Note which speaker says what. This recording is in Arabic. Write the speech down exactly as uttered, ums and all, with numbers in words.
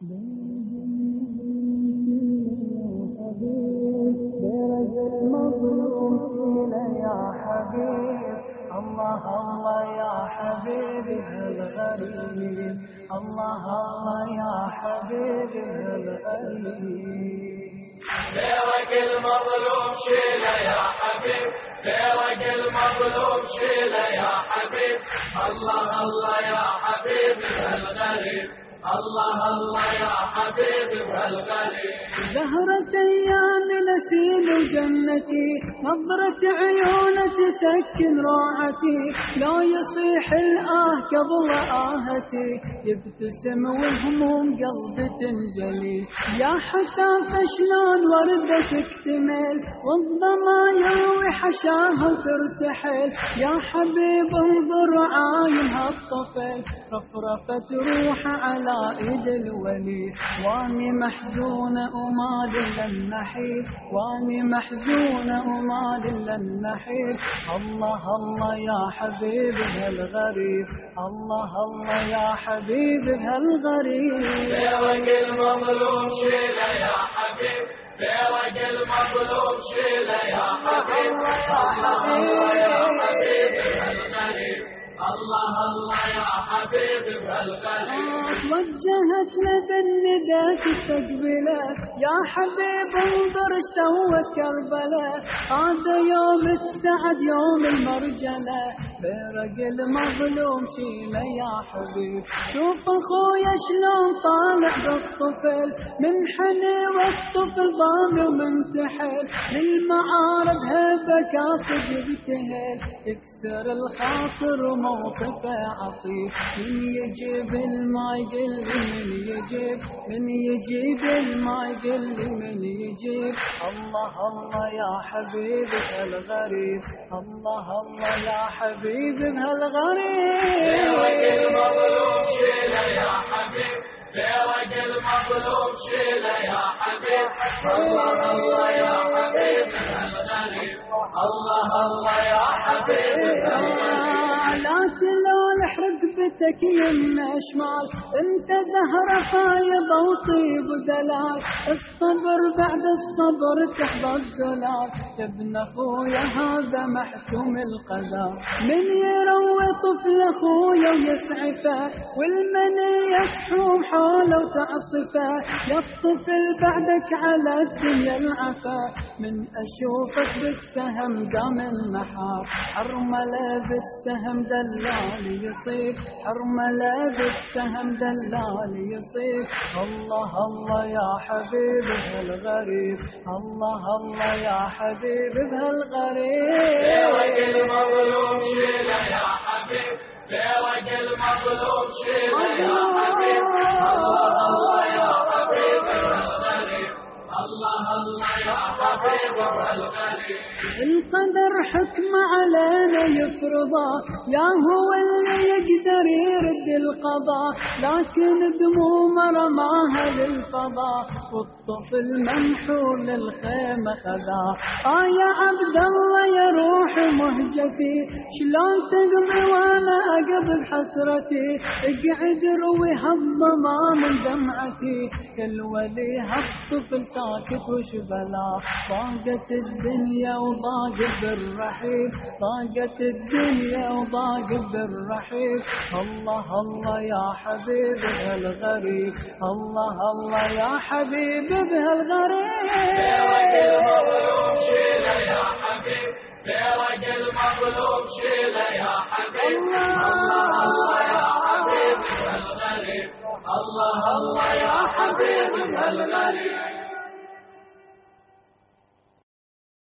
Speaker 1: برجل مظلوم فينا يا حبيب. الله الله يا حبيبي هالغريب، الله الله يا حبيبي هالغريب.
Speaker 2: غيرك المظلوم شيله يا حبيب، غيرك المظلوم شيله يا حبيب. الله الله يا حبيبي هالغريب، الله الله يا حبيبي بهالغريب.
Speaker 1: زهرة أيام نسيم جنتي، نظرة عيونه تسكن روعتي، لو يصيح الآه قبل آهتي، يبتسم والهموم قلبي تنجلي. يا حسافة شلون وردة تكتمل، والظما يروي حشاها وترتحل. يا حبيب انظر عاين هالطفل، رفرفت روحه على ايد الولي. واني محزونة وما الا النحيب، واني محزونة وما الا النحيب. الله الله يا حبيبي هالغريب، الله الله يا حبيبي هالغريب.
Speaker 2: غيرك المظلوم شيله يا حبيب، غيرك المظلوم شيله يا حبيب. الله الله يا حبيبي هالغريب، الله الله يا حبيبي بهالغريب.
Speaker 1: توجهت لبالندى تستقبله، يا حبيب انظر اش سوت كربلاء. هذا يوم السعد يوم المرجله، برق المظلوم شيله يا حبيب. شوف اخويا شلون طالع بالطفل، من حني والطفل ضامي ومنتحل. للمعارض هبه كاصد يبتهل، يكسر الخاطر وموقفه عصيب. من يجيب الماء يقل لي من يجيب، من يجيب الماء يقل لي من يجيب. الله الله يا حبيبي بهالغريب، الله الله يا حبيبي بهالغريب.
Speaker 2: غيرك المظلوم شيله يا حبيب، غيرك المظلوم شيله يا حبيب. الله الله يا حبيبي بهالغريب، الله الله يا حبيبي بهالغريب.
Speaker 1: لا تلون رقبتك يمنا شمال، انت زهرة فايضة وطيب ودلال. الصبر بعد الصبر تحظى الزلال، ابن اخويا هذا محكوم القضاء. من يروي طفل اخويا ويسعفه، والمنية تحوم حوله وتعصفه. يا الطفل بعدك على الدنيا العفا، من اشوفك بالسهم دام النحار. حرمله بالسهم دلال يصيب، حرمله بالسهم دلال يصيب. الله الله يا حبيبي بهالغريب، الله الله يا حبيبي بهالغريب.
Speaker 2: غيرك المظلوم شيله يا حبيب، غيرك المظلوم شيله يا حبيب. الله الله يا حبيبي بهالغريب، الله الله يا حبيبي بهالغريب.
Speaker 1: القدر حكم علينا يفرضه، يا هو اللي يقدر يرد القضاء. لكن دموم رماها للفضاء، والطفل منحور للخيمة خذاه. آه يا عبد الله يا روح مهجتي، شلون تقضي وانا اقضي بحسرتي. اقعد روي هالظما من دمعتي، كل ولي هالطفل ساكت وش بلا. ضاقت الدنيا وضاقت بالرحيب، ضاقت الدنيا وضاقت بالرحيب. الله الله يا حبيبي بهالغريب، الله الله يا حبيبي بهالغريب.
Speaker 2: غيرك المظلوم شيله يا حبيب، غيرك المظلوم شيله يا حبيب. الله الله يا حبيبي بهالغريب، الله الله يا حبيبي بهالغريب.